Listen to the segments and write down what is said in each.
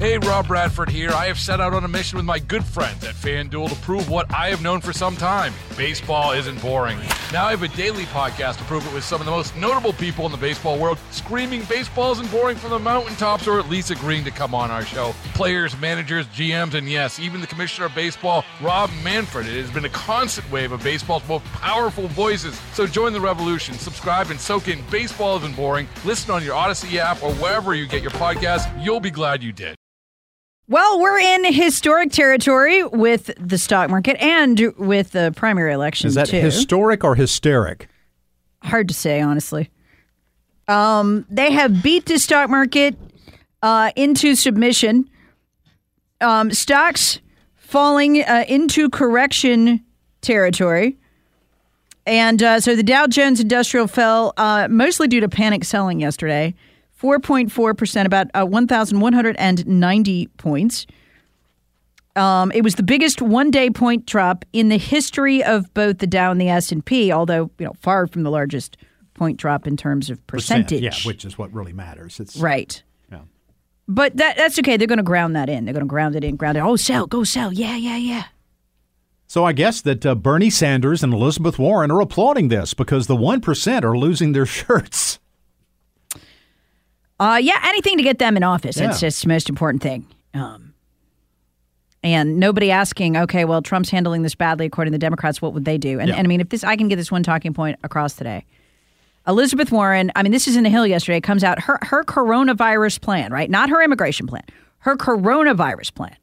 Hey, Rob Bradford here. I have set out on a mission with my good friends at FanDuel to prove what I have known for some time. Baseball isn't boring. Now I have a daily podcast to prove it with some of the most notable people in the baseball world, screaming baseball isn't boring from the mountaintops, or at least agreeing to come on our show. Players, managers, GMs, and yes, even the commissioner of baseball, Rob Manfred. It has been a constant wave of baseball's most powerful voices. So join the revolution. Subscribe and soak in Baseball Isn't Boring. Listen on your Odyssey app or wherever you get your podcasts. You'll be glad you did. Well, we're in historic territory with the stock market and with the primary election, Is that too. historic or hysteric? Hard to say, honestly. They have beat the stock market into submission. Stocks falling into correction territory. And so the Dow Jones Industrial fell mostly due to panic selling yesterday. 4.4%, about 1,190 points. It was the biggest one-day point drop in the history of both the Dow and the S&P, although far from the largest point drop in terms of percentage. Yeah, which is what really matters. It's right. Yeah. But that's okay. They're going to ground that in. They're going to ground it in. Oh, sell. Go sell. Yeah. So I guess that Bernie Sanders and Elizabeth Warren are applauding this because the 1% are losing their shirts. Anything to get them in office. Yeah. It's just the most important thing. And nobody asking, okay, well, Trump's handling this badly according to the Democrats. What would they do? And I mean, I can get this one talking point across today. Elizabeth Warren, I mean, this is in the Hill yesterday, comes out, her coronavirus plan, right? Not her immigration plan. Her coronavirus plan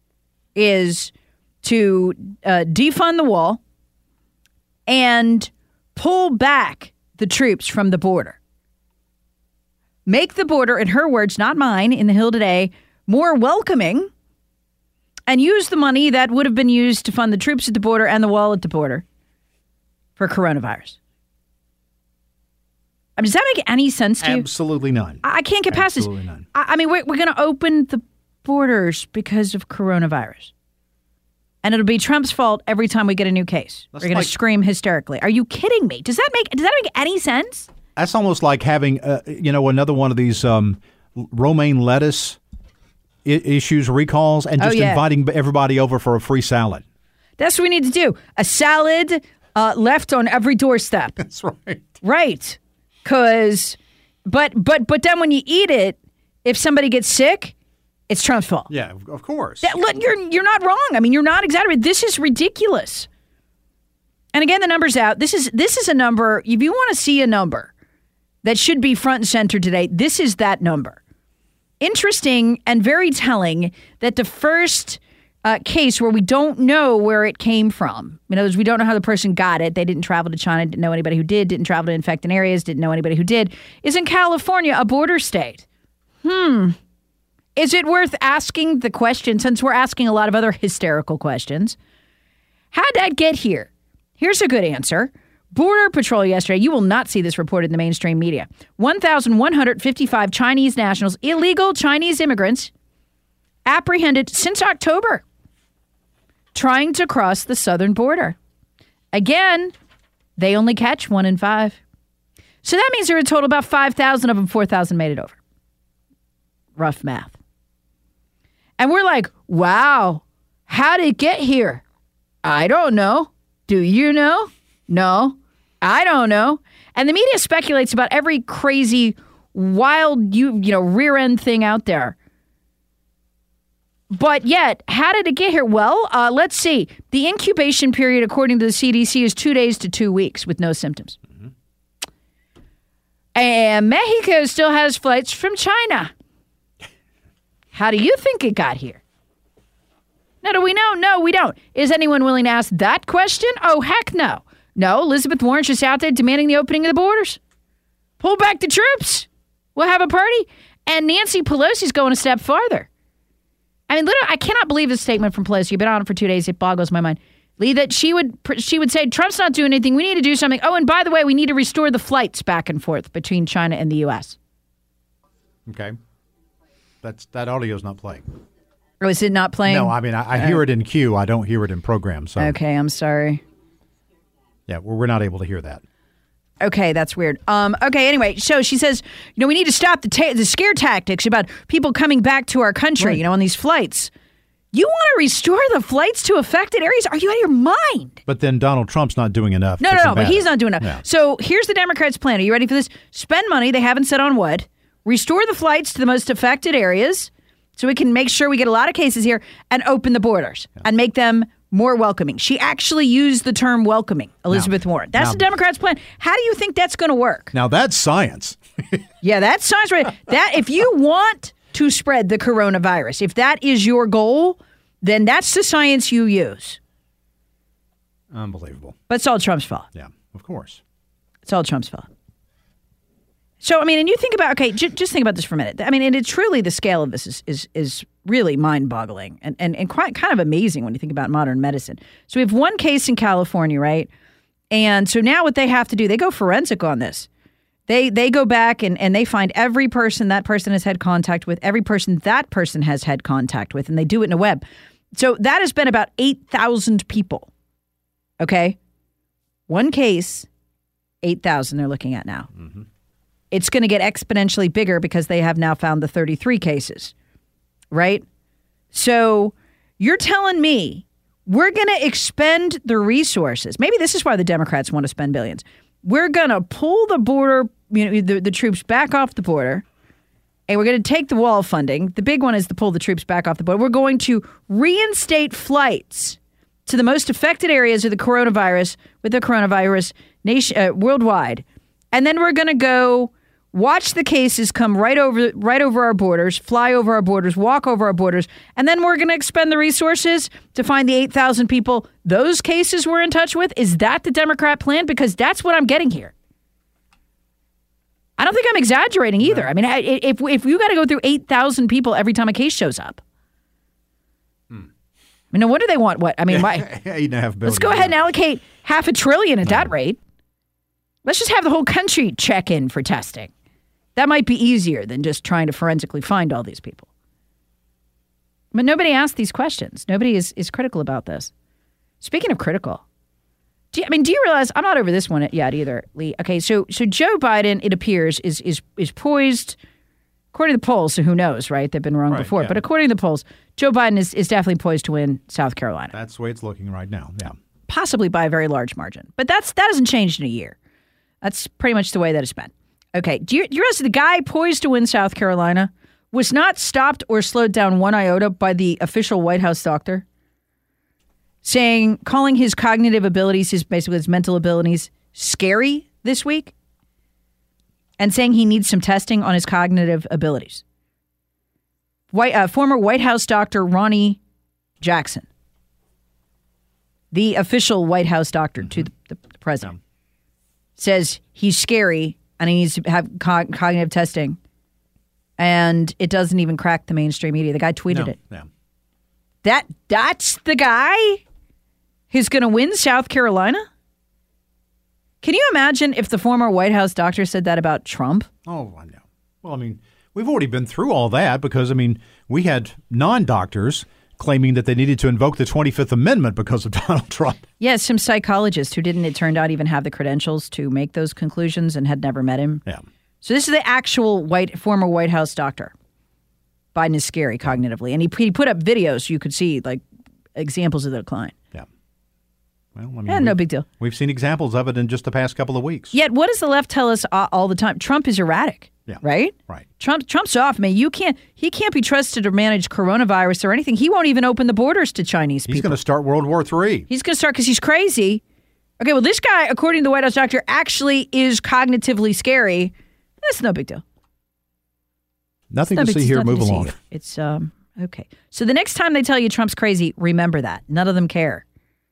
is to defund the wall and pull back the troops from the border. Make the border, in her words, not mine, in the Hill today, more welcoming, and use the money that would have been used to fund the troops at the border and the wall at the border for coronavirus. I mean, does that make any sense to you? Absolutely none. I can't get past this. Absolutely none. I mean, we're going to open the borders because of coronavirus. And it'll be Trump's fault every time we get a new case. That's We're going to scream hysterically. Are you kidding me? Does that make any sense? That's almost like having, another one of these romaine lettuce issues, recalls, and just inviting everybody over for a free salad. That's what we need to do. A salad left on every doorstep. That's right. Right. But then when you eat it, if somebody gets sick, it's Trump's fault. Yeah, of course. Look, you're not wrong. I mean, you're not exaggerating. This is ridiculous. And again, the number's out. This is a number. If you want to see a number that should be front and center today, this is that number. Interesting and very telling that the first case where we don't know where it came from, in other words, we don't know how the person got it, they didn't travel to China, didn't know anybody who didn't travel to infected areas, didn't know anybody who did, is in California, a border state. Is it worth asking the question, since we're asking a lot of other hysterical questions, how'd that get here? Here's a good answer. Border Patrol yesterday, you will not see this reported in the mainstream media. 1,155 Chinese nationals, illegal Chinese immigrants, apprehended since October, trying to cross the southern border. Again, they only catch 1 in 5. So that means there are a total about 5,000 of them, 4,000 made it over. Rough math. And we're like, wow, how did it get here? I don't know. Do you know? No, I don't know. And the media speculates about every crazy, wild, rear end thing out there. But yet, how did it get here? Well, let's see. The incubation period, according to the CDC, is 2 days to 2 weeks with no symptoms. And Mexico still has flights from China. How do you think it got here? Now, do we know? No, we don't. Is anyone willing to ask that question? Oh, heck no. No, Elizabeth Warren's just out there demanding the opening of the borders. Pull back the troops. We'll have a party. And Nancy Pelosi's going a step farther. I mean, literally, I cannot believe this statement from Pelosi. You've been on it for 2 days. It boggles my mind. Lee, that she would say, Trump's not doing anything. We need to do something. Oh, and by the way, we need to restore the flights back and forth between China and the U.S. Okay. That audio's not playing. Or is it not playing? No, I mean, I hear it in queue. I don't hear it in program. So okay, I'm sorry. Yeah, we're not able to hear that. Okay, that's weird. Okay, anyway, so she says, we need to stop the scare tactics about people coming back to our country, right. On these flights. You want to restore the flights to affected areas? Are you out of your mind? But then Donald Trump's not doing enough. No, but he's not doing enough. Yeah. So here's the Democrats' plan. Are you ready for this? Spend money. They haven't said on what. Restore the flights to the most affected areas so we can make sure we get a lot of cases here and open the borders and make them more welcoming. She actually used the term welcoming, Elizabeth Warren. That's the Democrats' plan. How do you think that's going to work? Now, that's science. Yeah, that's science. Right? That if you want to spread the coronavirus, if that is your goal, then that's the science you use. Unbelievable. But it's all Trump's fault. Yeah, of course. It's all Trump's fault. So, and you think about, just think about this for a minute. And it's truly the scale of this is really mind-boggling and quite kind of amazing when you think about modern medicine. So we have one case in California, right? And so now what they have to do, they go forensic on this. They go back and they find every person that person has had contact with, every person that person has had contact with, and they do it in a web. So that has been about 8,000 people. Okay? One case, 8,000 they're looking at now. Mm-hmm. It's going to get exponentially bigger because they have now found the 33 cases, right? So you're telling me we're going to expend the resources. Maybe this is why the Democrats want to spend billions. We're going to pull the border, the troops back off the border, and we're going to take the wall funding. The big one is to pull the troops back off the border. We're going to reinstate flights to the most affected areas of the coronavirus with the coronavirus worldwide. And then we're going to go watch the cases come right over our borders, fly over our borders, walk over our borders, and then we're going to expend the resources to find the 8,000 people those cases we're in touch with. Is that the Democrat plan? Because that's what I'm getting here. I don't think I'm exaggerating either. I mean, if you got to go through 8,000 people every time a case shows up. I mean, no wonder they want what? I mean, why? $8.5 billion. Let's go ahead and allocate $500 billion at that rate. Let's just have the whole country check in for testing. That might be easier than just trying to forensically find all these people. But nobody asked these questions. Nobody is critical about this. Speaking of critical, do you realize I'm not over this one yet either, Lee? Okay, so Joe Biden, it appears, is poised, according to the polls. So who knows, right? They've been wrong before, but according to the polls, Joe Biden is definitely poised to win South Carolina. That's the way it's looking right now. Yeah, possibly by a very large margin. But that hasn't changed in a year. That's pretty much the way that it's been. Okay, do you realize the guy poised to win South Carolina was not stopped or slowed down one iota by the official White House doctor? Calling his cognitive abilities, his mental abilities, scary this week, and saying he needs some testing on his cognitive abilities. Former White House doctor Ronnie Jackson, the official White House doctor to the president, says he's scary and he needs to have cognitive testing, and it doesn't even crack the mainstream media. The guy tweeted it. Yeah. That's the guy who's going to win South Carolina? Can you imagine if the former White House doctor said that about Trump? Oh, I know. Well, I mean, we've already been through all that because, we had non-doctors claiming that they needed to invoke the 25th Amendment because of Donald Trump. Yeah, some psychologists who didn't, it turned out, even have the credentials to make those conclusions and had never met him. Yeah. So this is the actual former White House doctor. Biden is scary cognitively. And he put up videos so you could see, examples of the decline. Yeah. Well, no big deal. We've seen examples of it in just the past couple of weeks. Yet, what does the left tell us all the time? Trump is erratic. Yeah. Right? Right. Trump's off. He can't be trusted to manage coronavirus or anything. He won't even open the borders to Chinese people. He's going to start World War III. He's going to start because he's crazy. Okay, well, this guy, according to the White House doctor, actually is cognitively scary. That's no big deal. Nothing to see here. Move along. Here. It's okay. So the next time they tell you Trump's crazy, remember that. None of them care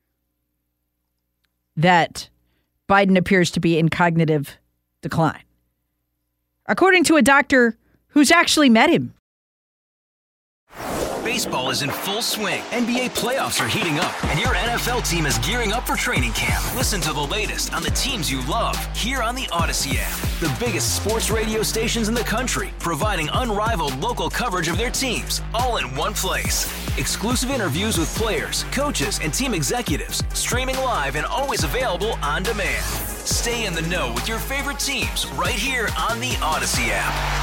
that Biden appears to be in cognitive decline, according to a doctor who's actually met him. Baseball is in full swing. NBA playoffs are heating up, and your NFL team is gearing up for training camp. Listen to the latest on the teams you love here on the Odyssey app. The biggest sports radio stations in the country, providing unrivaled local coverage of their teams, all in one place. Exclusive interviews with players, coaches, and team executives, streaming live and always available on demand. Stay in the know with your favorite teams right here on the Odyssey app.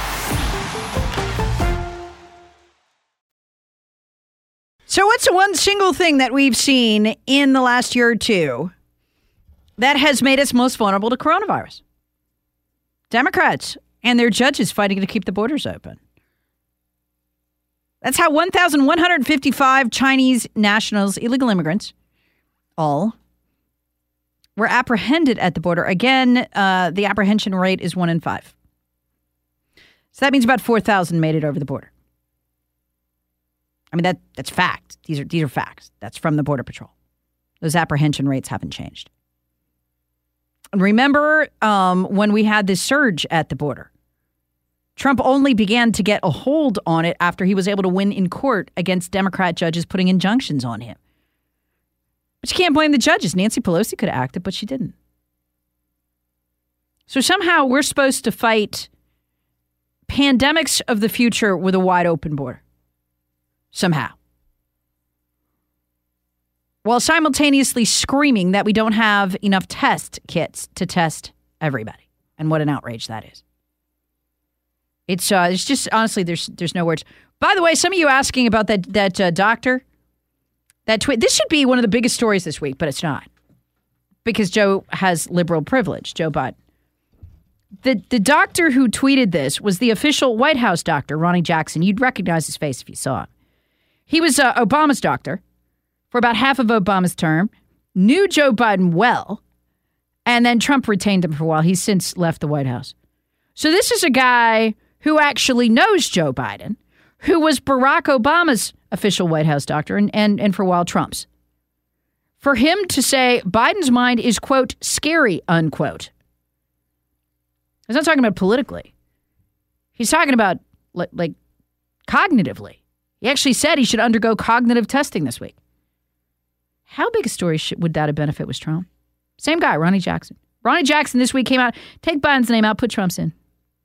So what's the one single thing that we've seen in the last year or two that has made us most vulnerable to coronavirus? Democrats and their judges fighting to keep the borders open. That's how 1,155 Chinese nationals, illegal immigrants, all were apprehended at the border. Again, the apprehension rate is 1 in 5. So that means about 4,000 made it over the border. I mean, that's fact. These are facts. That's from the Border Patrol. Those apprehension rates haven't changed. And remember when we had this surge at the border? Trump only began to get a hold on it after he was able to win in court against Democrat judges putting injunctions on him. But you can't blame the judges. Nancy Pelosi could have acted, but she didn't. So somehow we're supposed to fight pandemics of the future with a wide open border. Somehow. While simultaneously screaming that we don't have enough test kits to test everybody. And what an outrage that is. It's just, honestly, there's no words. By the way, some of you asking about that doctor, that tweet. This should be one of the biggest stories this week, but it's not. Because Joe has liberal privilege, Joe Biden. The doctor who tweeted this was the official White House doctor, Ronnie Jackson. You'd recognize his face if you saw him. He was Obama's doctor for about half of Obama's term, knew Joe Biden well, and then Trump retained him for a while. He's since left the White House. So this is a guy who actually knows Joe Biden, who was Barack Obama's official White House doctor and for a while Trump's. For him to say Biden's mind is, quote, scary, unquote. He's not talking about politically. He's talking about, like cognitively. He actually said he should undergo cognitive testing this week. How big a story would that have been if it was Trump? Same guy, Ronnie Jackson. Ronnie Jackson this week came out, take Biden's name out, put Trump's in.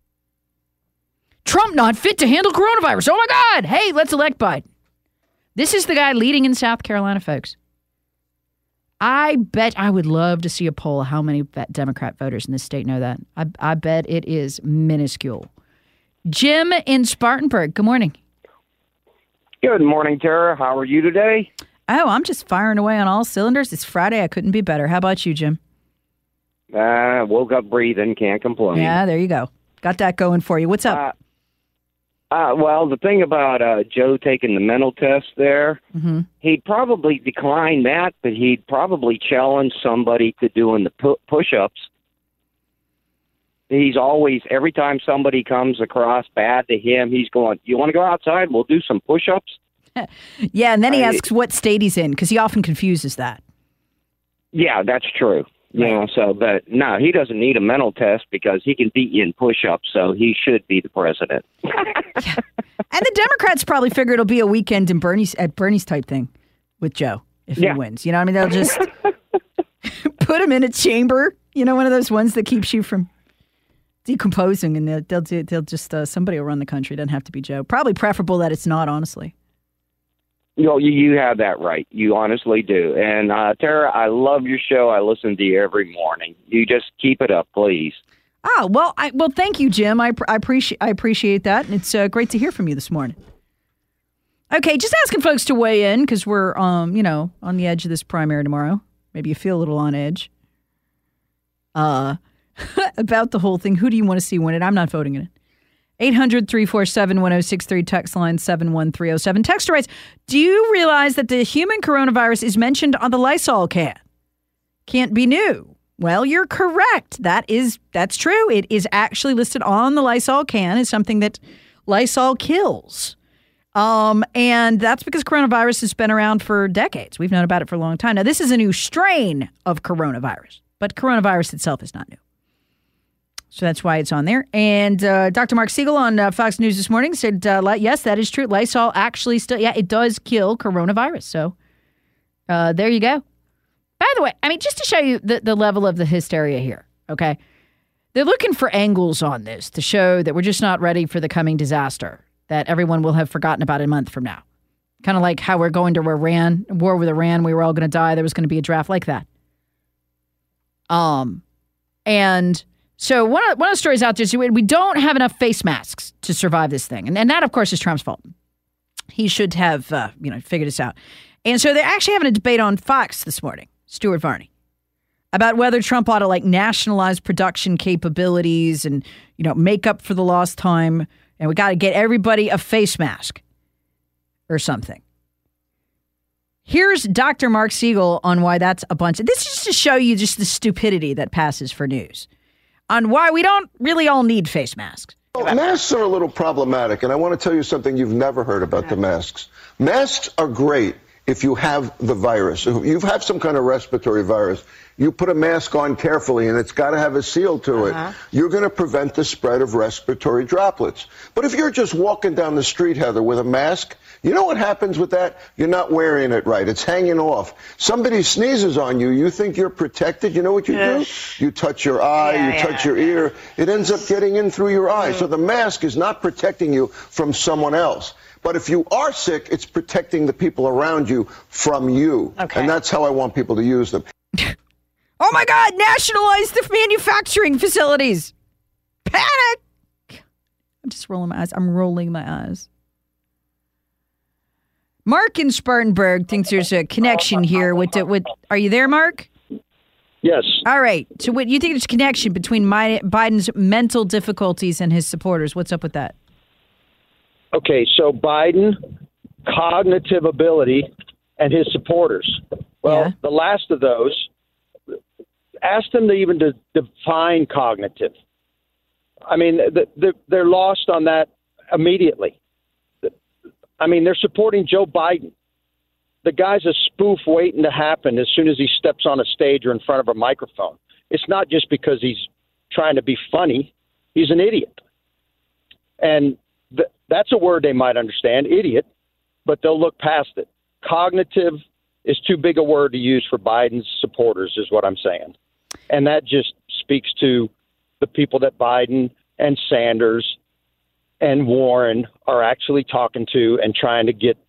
Trump not fit to handle coronavirus. Oh, my God. Hey, let's elect Biden. This is the guy leading in South Carolina, folks. I bet I would love to see a poll of how many Democrat voters in this state know that. I bet it is minuscule. Jim in Spartanburg, good morning. Good morning, Tara. How are you today? Oh, I'm just firing away on all cylinders. It's Friday. I couldn't be better. How about you, Jim? Woke up breathing. Can't complain. Yeah, there you go. Got that going for you. What's up? Well, the thing about Joe taking the mental test there, he'd probably decline that, but he'd probably challenge somebody to doing the push-ups. He's always, every time somebody comes across bad to him, he's going, you want to go outside? We'll do some push-ups. Yeah, and then he asks what state he's in, because he often confuses that. Yeah, that's true. Yeah, so, but no, he doesn't need a mental test because he can beat you in push-ups, so he should be the president. Yeah. And the Democrats probably figure it'll be a weekend in Bernie's type thing with Joe if he wins. You know what I mean? They'll just put him in a chamber, you know, one of those ones that keeps you from decomposing, and they'll just somebody will run the country. It doesn't have to be Joe. Probably preferable that it's not, honestly. You have that right. You honestly do. And Tara, I love your show. I listen to you every morning. You just keep it up, please. Oh, well, thank you, Jim. I appreciate that. And it's great to hear from you this morning. Okay, just asking folks to weigh in because we're on the edge of this primary tomorrow. Maybe you feel a little on edge. About the whole thing. Who do you want to see win it? I'm not voting in it. 800-347-1063, text line 71307. Texter writes, do you realize that the human coronavirus is mentioned on the Lysol can? Can't be new. Well, you're correct. That's true. It is actually listed on the Lysol can as something that Lysol kills. And that's because coronavirus has been around for decades. We've known about it for a long time. Now, this is a new strain of coronavirus, but coronavirus itself is not new. So that's why it's on there. And Dr. Mark Siegel on Fox News this morning said, yes, that is true. Lysol actually it does kill coronavirus. So there you go. By the way, I mean, just to show you the level of the hysteria here, okay? They're looking for angles on this to show that we're just not ready for the coming disaster that everyone will have forgotten about a month from now. Kind of like how we're going to war with Iran. We were all going to die. There was going to be a draft like that. And so one of the stories out there is we don't have enough face masks to survive this thing. And that, of course, is Trump's fault. He should have, figured this out. And so they're actually having a debate on Fox this morning, Stuart Varney, about whether Trump ought to nationalize production capabilities and, make up for the lost time. And we got to get everybody a face mask or something. Here's Dr. Mark Siegel on why that's a bunch. This is just to show you just the stupidity that passes for news on why we don't really all need face masks. Well, masks are a little problematic, and I want to tell you something you've never heard about the masks. Masks are great if you have the virus. If you have some kind of respiratory virus, you put a mask on carefully, and it's got to have a seal to it. You're going to prevent the spread of respiratory droplets. But if you're just walking down the street, Heather, with a mask, you know what happens with that? You're not wearing it right. It's hanging off. Somebody sneezes on you. You think you're protected. You know what you do? You touch your eye. You touch your ear. It ends up getting in through your eye. So the mask is not protecting you from someone else. But if you are sick, it's protecting the people around you from you. Okay. And that's how I want people to use them. Oh, my God. Nationalize the manufacturing facilities. Panic. I'm just rolling my eyes. I'm rolling my eyes. Mark in Spartanburg thinks there's a connection here with are you there, Mark? Yes. All right. So what you think there's a connection between Biden's mental difficulties and his supporters? What's up with that? Okay, so Biden, cognitive ability, and his supporters. Well, the last of those, ask them to even define cognitive. I mean, they're lost on that immediately. I mean, they're supporting Joe Biden. The guy's a spoof waiting to happen as soon as he steps on a stage or in front of a microphone. It's not just because he's trying to be funny. He's an idiot. And that's a word they might understand, idiot, but they'll look past it. Cognitive is too big a word to use for Biden's supporters, is what I'm saying. And that just speaks to the people that Biden and Sanders and Warren are actually talking to and trying to get,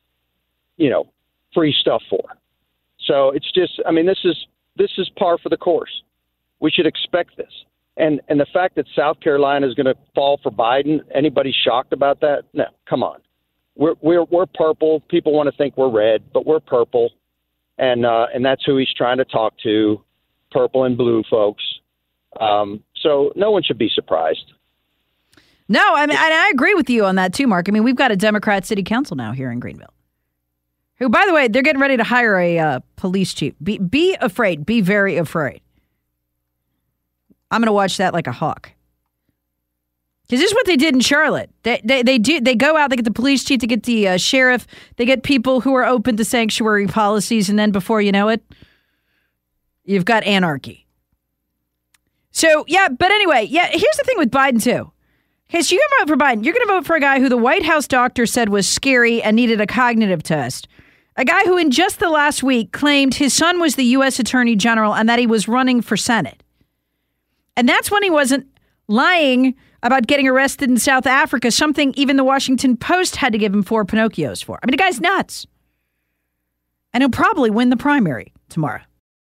free stuff for. So it's just, I mean, this is par for the course. We should expect this. And the fact that South Carolina is going to fall for Biden, anybody shocked about that? No, come on. We're purple. People want to think we're red, but we're purple. And that's who he's trying to talk to, purple and blue folks. So no one should be surprised. No, I mean, I agree with you on that too, Mark. I mean, we've got a Democrat city council now here in Greenville, who, by the way, they're getting ready to hire a police chief. Be afraid. Be very afraid. I'm going to watch that like a hawk. Because this is what they did in Charlotte. They go out, they get the police chief, they get the sheriff, they get people who are open to sanctuary policies, and then before you know it, you've got anarchy. So, but anyway, here's the thing with Biden, too. Okay, so you're going to vote for Biden. You're going to vote for a guy who the White House doctor said was scary and needed a cognitive test. A guy who in just the last week claimed his son was the U.S. Attorney General and that he was running for Senate. And that's when he wasn't lying about getting arrested in South Africa, something even the Washington Post had to give him 4 Pinocchios for. I mean, the guy's nuts. And he'll probably win the primary tomorrow.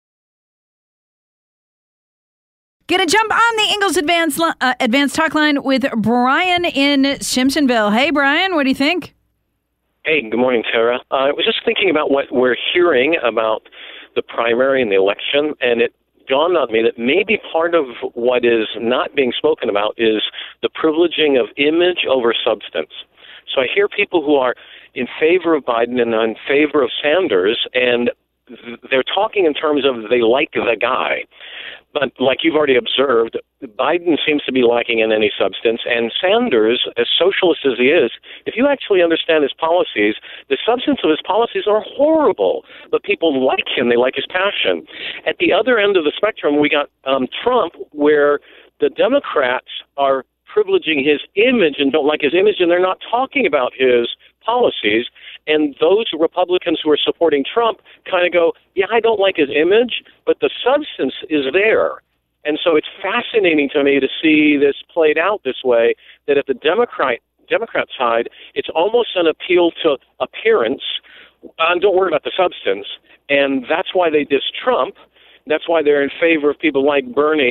Gonna jump on the Ingalls Advanced Talk Line with Brian in Simpsonville. Hey, Brian, what do you think? Hey, good morning, Tara. I was just thinking about what we're hearing about the primary and the election, and it dawned on me that maybe part of what is not being spoken about is the privileging of image over substance. So I hear people who are in favor of Biden and in favor of Sanders, and they're talking in terms of they like the guy. But like you've already observed, Biden seems to be lacking in any substance, and Sanders, as socialist as he is, if you actually understand his policies, the substance of his policies are horrible, but people like him, they like his passion. At the other end of the spectrum, we got Trump, where the Democrats are privileging his image and don't like his image, and they're not talking about his policies. And those Republicans who are supporting Trump kind of go, yeah, I don't like his image, but the substance is there. And so it's fascinating to me to see this played out this way, that at the Democrat side, it's almost an appeal to appearance. Don't worry about the substance. And that's why they diss Trump. That's why they're in favor of people like Bernie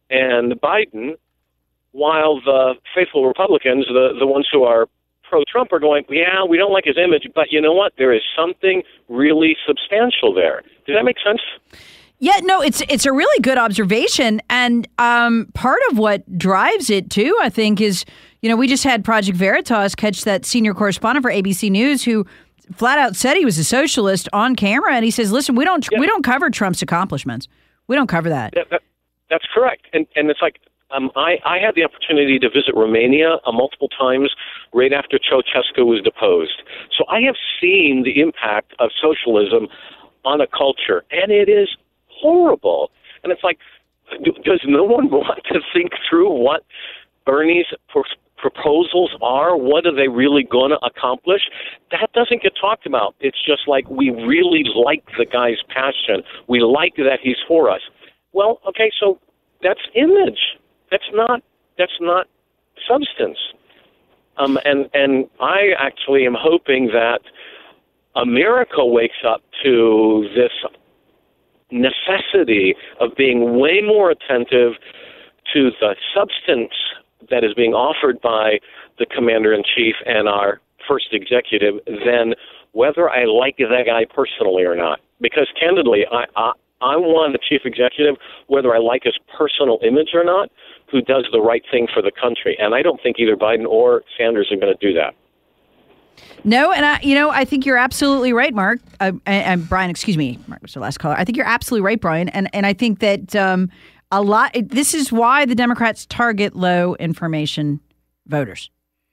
and Biden, while the faithful Republicans, the ones who are pro-Trump, are going, yeah, we don't like his image, but you know what? There is something really substantial there. Does that make sense? Yeah, no, it's a really good observation. And part of what drives it, too, I think, is, we just had Project Veritas catch that senior correspondent for ABC News who flat out said he was a socialist on camera. And he says, listen, we don't cover Trump's accomplishments. We don't cover that. That's correct. And it's like, I had the opportunity to visit Romania multiple times right after Ceausescu was deposed. So I have seen the impact of socialism on a culture, and it is horrible. And it's like, does no one want to think through what Bernie's proposals are? What are they really going to accomplish? That doesn't get talked about. It's just like, we really like the guy's passion. We like that he's for us. Well, okay, so that's image. That's not substance. And I actually am hoping that America wakes up to this necessity of being way more attentive to the substance that is being offered by the commander-in-chief and our first executive than whether I like that guy personally or not. Because candidly, I want a chief executive, whether I like his personal image or not, who does the right thing for the country. And I don't think either Biden or Sanders are going to do that. No, and I think you're absolutely right, Mark. And Brian, excuse me, Mark was the last caller. I think you're absolutely right, Brian. And I think that this is why the Democrats target low information voters.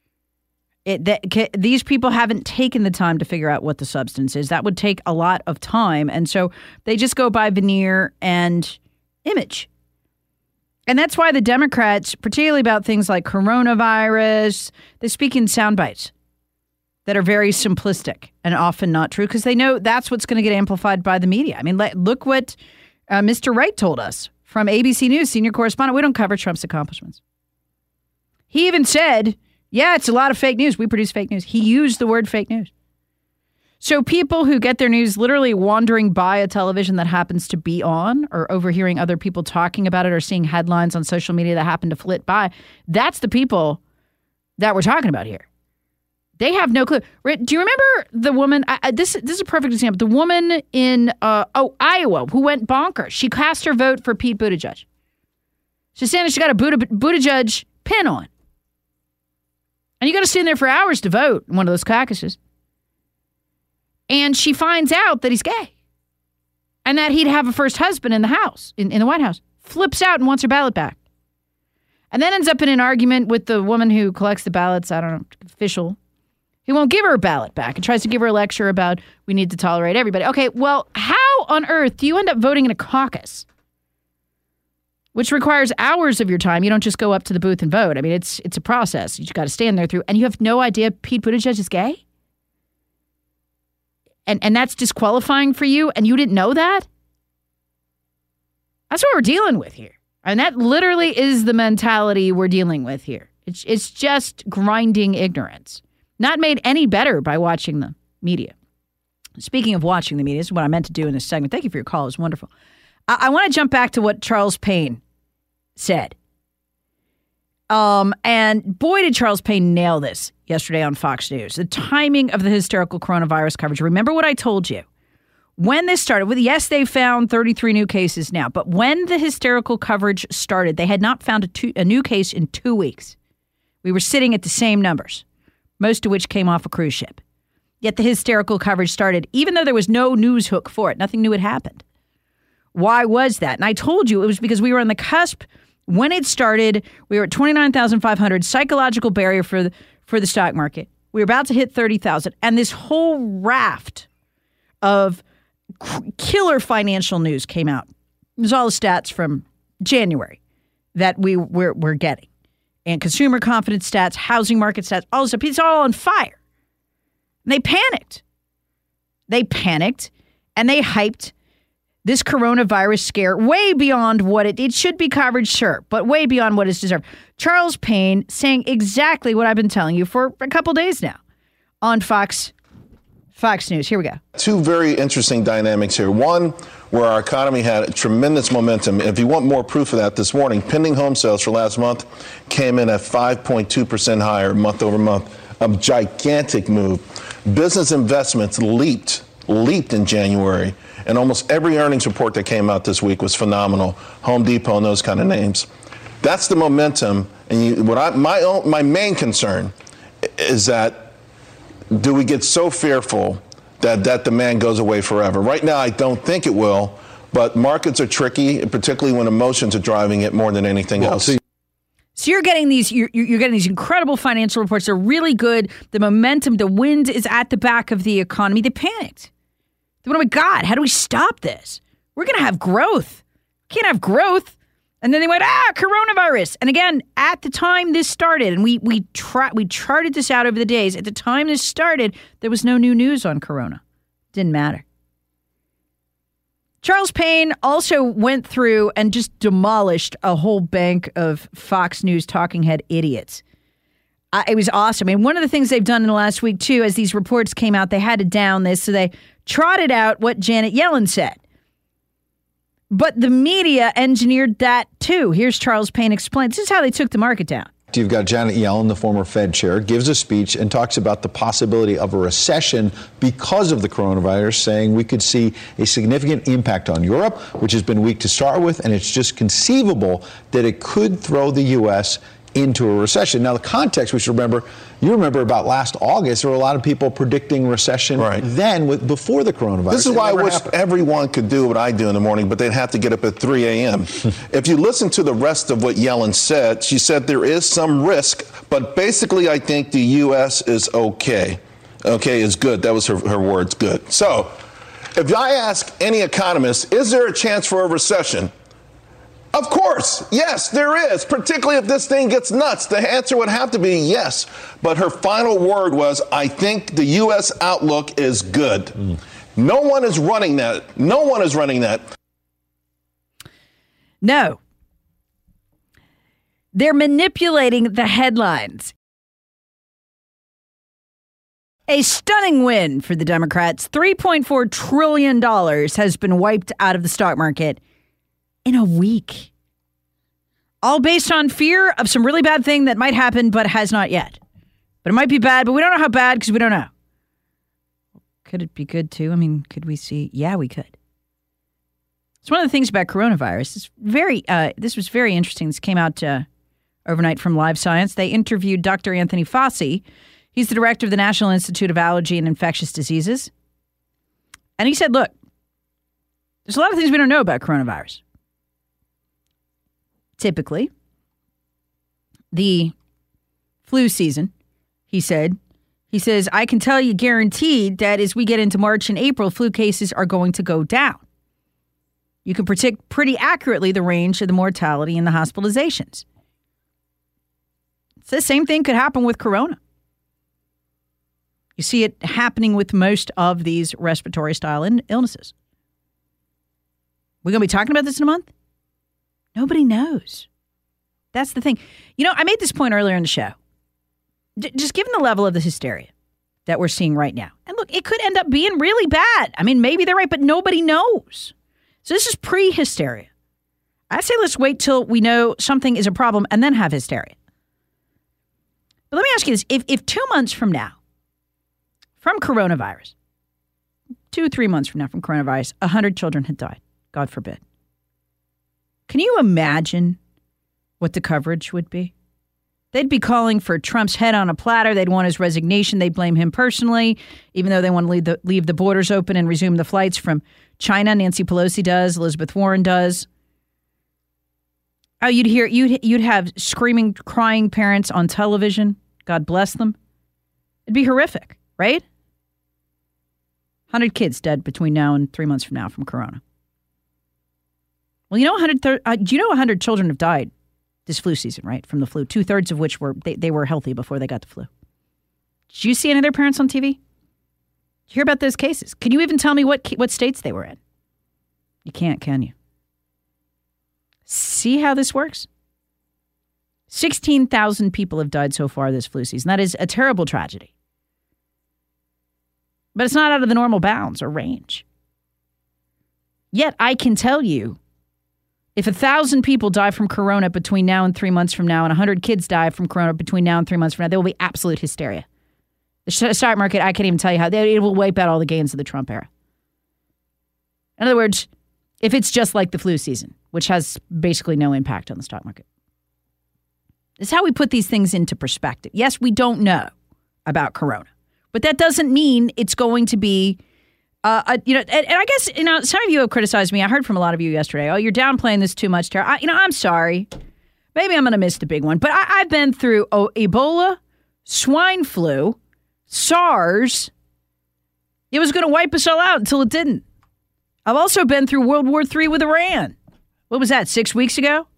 These people haven't taken the time to figure out what the substance is. That would take a lot of time. And so they just go by veneer and image. And that's why the Democrats, particularly about things like coronavirus, they speak in sound bites that are very simplistic and often not true because they know that's what's going to get amplified by the media. I mean, look what Mr. Wright told us from ABC News, senior correspondent. We don't cover Trump's accomplishments. He even said, yeah, it's a lot of fake news. We produce fake news. He used the word fake news. So people who get their news literally wandering by a television that happens to be on or overhearing other people talking about it or seeing headlines on social media that happen to flit by, that's the people that we're talking about here. They have no clue. Do you remember the woman? This is a perfect example. The woman in Iowa who went bonkers. She cast her vote for Pete Buttigieg. She's saying she got a Buttigieg pin on. And you got to stand there for hours to vote in one of those caucuses. And she finds out that he's gay. And that he'd have a first husband in the House, in the White House. Flips out and wants her ballot back. And then ends up in an argument with the woman who collects the ballots, I don't know, official. He won't give her a ballot back and tries to give her a lecture about we need to tolerate everybody. Okay, well, how on earth do you end up voting in a caucus? Which requires hours of your time. You don't just go up to the booth and vote. I mean, it's a process. You just got to stand there through. And you have no idea Pete Buttigieg is gay? And that's disqualifying for you? And you didn't know that? That's what we're dealing with here. And that literally is the mentality we're dealing with here. It's just grinding ignorance. Not made any better by watching the media. Speaking of watching the media, this is what I meant to do in this segment. Thank you for your call. It was wonderful. I want to jump back to what Charles Payne said. And boy, did Charles Payne nail this yesterday on Fox News. The timing of the hysterical coronavirus coverage. Remember what I told you. When this started, yes, they found 33 new cases now, but when the hysterical coverage started, they had not found a new case in 2 weeks. We were sitting at the same numbers, most of which came off a cruise ship. Yet the hysterical coverage started, even though there was no news hook for it. Nothing new had happened. Why was that? And I told you it was because we were on the cusp. When it started, we were at 29,500, psychological barrier for the stock market. We were about to hit 30,000. And this whole raft of killer financial news came out. It was all the stats from January that we're getting. And consumer confidence stats, housing market stats, all this stuff. It's all on fire. And they panicked. And they hyped this coronavirus scare way beyond what it should be coverage, sure, but way beyond what it's deserved. Charles Payne saying exactly what I've been telling you for a couple days now on Fox Fox News. Here we go. Two very interesting dynamics here. One, where our economy had tremendous momentum. If you want more proof of that, this morning, pending home sales for last month came in at 5.2% higher month over month. A gigantic move. Business investments leaped in January. And almost every earnings report that came out this week was phenomenal. Home Depot and those kind of names. That's the momentum. And my main concern is that do we get so fearful that demand goes away forever? Right now, I don't think it will, but markets are tricky, particularly when emotions are driving it more than anything else. So you're getting these you're getting these incredible financial reports. They're really good. The momentum, the wind is at the back of the economy. They panicked. They went, oh my God, how do we stop this? We're going to have growth. Can't have growth. And then they went, coronavirus. And again, at the time this started, and we charted this out over the days. At the time this started, there was no new news on corona. Didn't matter. Charles Payne also went through and just demolished a whole bank of Fox News talking head idiots. It was awesome. And one of the things they've done in the last week, too, as these reports came out, they had to down this. So they trotted out what Janet Yellen said. But the media engineered that, too. Here's Charles Payne explain. This is how they took the market down. You've got Janet Yellen, the former Fed chair, gives a speech and talks about the possibility of a recession because of the coronavirus, saying we could see a significant impact on Europe, which has been weak to start with, and it's just conceivable that it could throw the U.S. into a recession. Now, the context we should remember, you remember about last August, there were a lot of people predicting recession then before the coronavirus. This is why I wish everyone could do what I do in the morning, but they'd have to get up at 3 a.m. If you listen to the rest of what Yellen said, she said there is some risk, but basically I think the U.S. is okay. Okay, is good. That was her words, good. So if I ask any economist, is there a chance for a recession? Of course, yes, there is, particularly if this thing gets nuts. The answer would have to be yes. But her final word was, I think the U.S. outlook is good. No one is running that. No one is running that. No. They're manipulating the headlines. A stunning win for the Democrats. $3.4 trillion has been wiped out of the stock market in a week. All based on fear of some really bad thing that might happen, but has not yet. But it might be bad, but we don't know how bad because we don't know. Could it be good too? I mean, could we see? Yeah, we could. It's one of the things about coronavirus. This was very interesting. This came out overnight from Live Science. They interviewed Dr. Anthony Fauci. He's the director of the National Institute of Allergy and Infectious Diseases. And he said, look, there's a lot of things we don't know about coronavirus. Typically, the flu season, he says, I can tell you guaranteed that as we get into March and April, flu cases are going to go down. You can predict pretty accurately the range of the mortality and the hospitalizations. So the same thing could happen with corona. You see it happening with most of these respiratory style illnesses. We're going to be talking about this in a month? Nobody knows. That's the thing. You know, I made this point earlier in the show. Just given the level of the hysteria that we're seeing right now. And look, it could end up being really bad. I mean, maybe they're right, but nobody knows. So this is pre-hysteria. I say let's wait till we know something is a problem and then have hysteria. But let me ask you this. If 2 months from now, from coronavirus, 2-3 months from now from coronavirus, 100 children had died, God forbid. Can you imagine what the coverage would be? They'd be calling for Trump's head on a platter. They'd want his resignation. They'd blame him personally, even though they want to leave the borders open and resume the flights from China. Nancy Pelosi does. Elizabeth Warren does. Oh, you'd have screaming, crying parents on television. God bless them. It'd be horrific, right? 100 kids dead between now and 3 months from now from corona. Well, you know, 100 children have died this flu season, right? From the flu, 2/3 of which they were healthy before they got the flu. Did you see any of their parents on TV? Did you hear about those cases? Can you even tell me what states they were in? You can't, can you? See how this works? 16,000 people have died so far this flu season. That is a terrible tragedy. But it's not out of the normal bounds or range. Yet I can tell you, if 1,000 people die from corona between now and 3 months from now, and 100 kids die from corona between now and 3 months from now, there will be absolute hysteria. The stock market, I can't even tell you how, it will wipe out all the gains of the Trump era. In other words, if it's just like the flu season, which has basically no impact on the stock market. This is how we put these things into perspective. Yes, we don't know about corona, but that doesn't mean it's going to be, and I guess, some of you have criticized me. I heard from a lot of you yesterday. Oh, you're downplaying this too much, Tara. I'm sorry. Maybe I'm going to miss the big one, but I've been through Ebola, swine flu, SARS. It was going to wipe us all out until it didn't. I've also been through World War III with Iran. What was that, 6 weeks ago?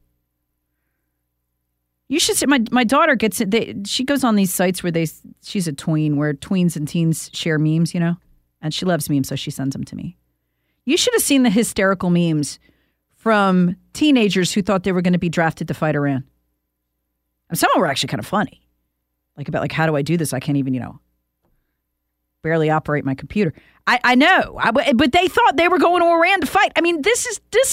You should see, my daughter gets it. She goes on these sites where she's a tween, where tweens and teens share memes, and she loves memes, so she sends them to me. You should have seen the hysterical memes from teenagers who thought they were going to be drafted to fight Iran. And some of them were actually kind of funny. About how do I do this? I can't even, barely operate my computer. I know, but they thought they were going to Iran to fight. I mean, this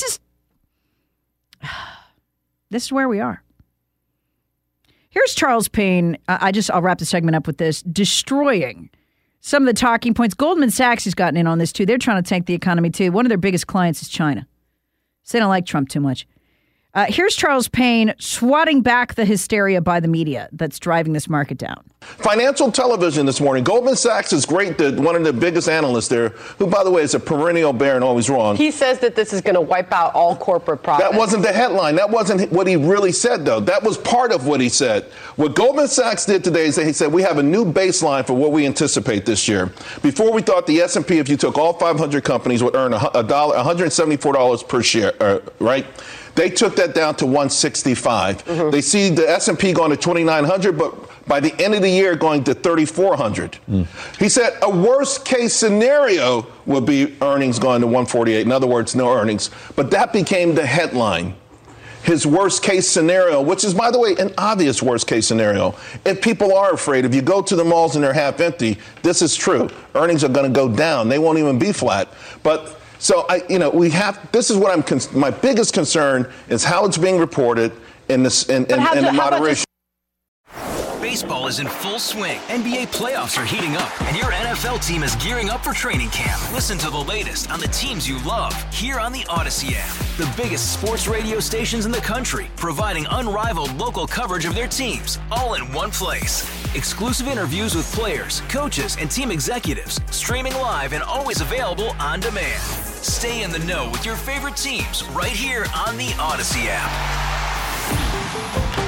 is where we are. Here's Charles Payne. I'll wrap the segment up with this. Destroying some of the talking points. Goldman Sachs has gotten in on this too. They're trying to tank the economy too. One of their biggest clients is China. So they don't like Trump too much. Here's Charles Payne swatting back the hysteria by the media that's driving this market down. Financial television this morning. Goldman Sachs is great. One of the biggest analysts there, who, by the way, is a perennial bear and always wrong. He says that this is going to wipe out all corporate profits. That wasn't the headline. That wasn't what he really said, though. That was part of what he said. What Goldman Sachs did today is that he said we have a new baseline for what we anticipate this year. Before, we thought the S&P, if you took all 500 companies, would earn $174 per share, right? They took that down to 165. Mm-hmm. They see the S&P going to 2,900, but by the end of the year going to 3,400. He said a worst case scenario would be earnings going to 148. In other words, no earnings. But that became the headline. His worst case scenario, which is, by the way, an obvious worst case scenario. If people are afraid, if you go to the malls and they're half empty, this is true. Earnings are going to go down. They won't even be flat. But so this is what my biggest concern is how it's being reported in the moderation. Baseball is in full swing. NBA playoffs are heating up, and your NFL team is gearing up for training camp. Listen to the latest on the teams you love here on the Odyssey app. The biggest sports radio stations in the country, providing unrivaled local coverage of their teams, all in one place. Exclusive interviews with players, coaches, and team executives, streaming live and always available on demand. Stay in the know with your favorite teams right here on the Odyssey app.